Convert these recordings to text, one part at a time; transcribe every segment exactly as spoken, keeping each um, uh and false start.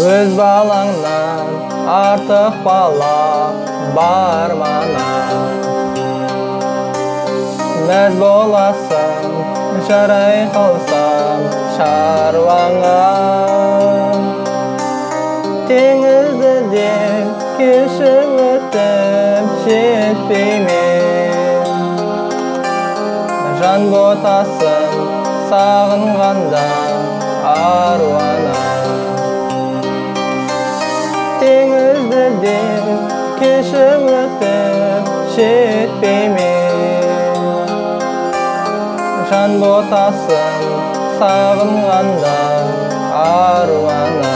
Өз балаңнан артық бала бар мана. Мәз боласың, жарай қалсам шаруаңа. Теңізді де кешіп өтіп жетпей ме? Жан ботасын сағынғанда аруана. Теңізді де кешіп өтіп жетпей ме? Жан ботасын сағынғанда аруана.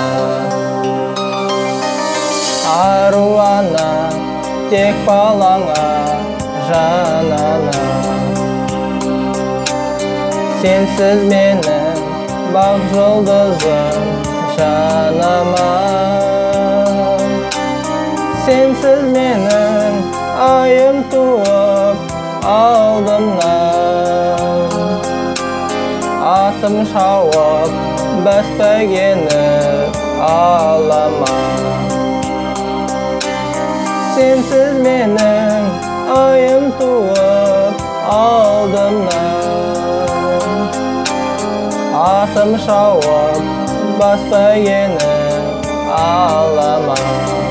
Аруана, тек балаңа жанана. Сенсіз менің бақ жұлдызым жанама. Сенсіз менің айым туып алдымнан. Атым шауып бәс бәйгені алама. Сенсіз менің айым туып алдымнан. Атым шауып бас бәйгені алама.